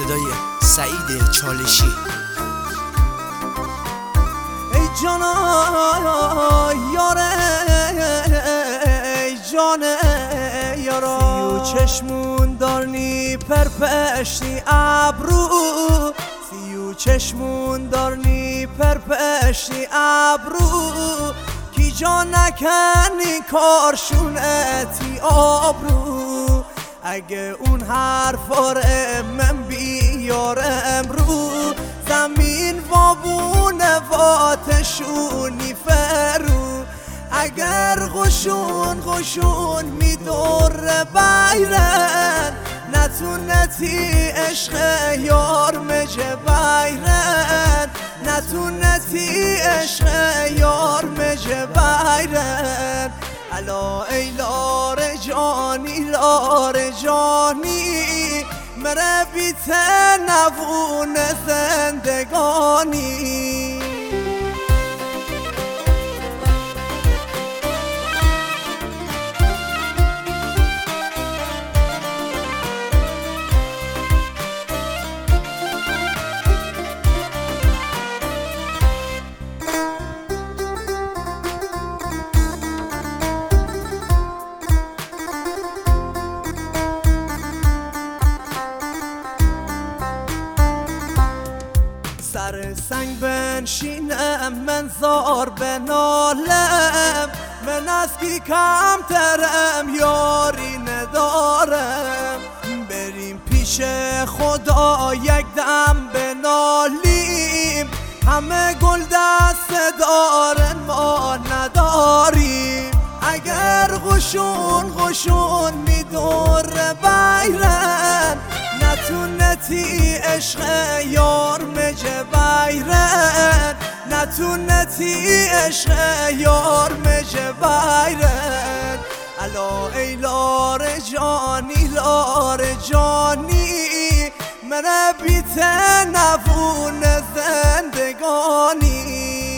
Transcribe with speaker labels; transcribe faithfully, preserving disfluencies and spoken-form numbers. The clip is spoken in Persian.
Speaker 1: صدای سعید چالشی.
Speaker 2: ای جانا یاره ای جانه یارا سیو چشمون دارنی پرپشتی ابرو سیو چشمون دارنی پرپشتی ابرو کی جا نکنی کارشونتی آبرو اگه اون حرفاره من بیارم رو زمین وابونه واتشونی فرو اگر غشون غشون میدور بیرن نتونتی عشق یار مجه بیرن نتونتی عشق یار مجه بیرن الا ای لار جانی لار جانی مره بیت نوون زندگانی سر سنگ بنشینم من زار بنالم من از کی کمترم یاری ندارم بریم پیش خدا یک دم بنالیم همه گل دست دارن ما نداریم اگر غشون غشون میدور بیرن نتونتی عشق یار مجه بیرن نتونتی عشق یار مجه بیرن الا ای لار جانی لار جانی مره بیت نوون زندگانی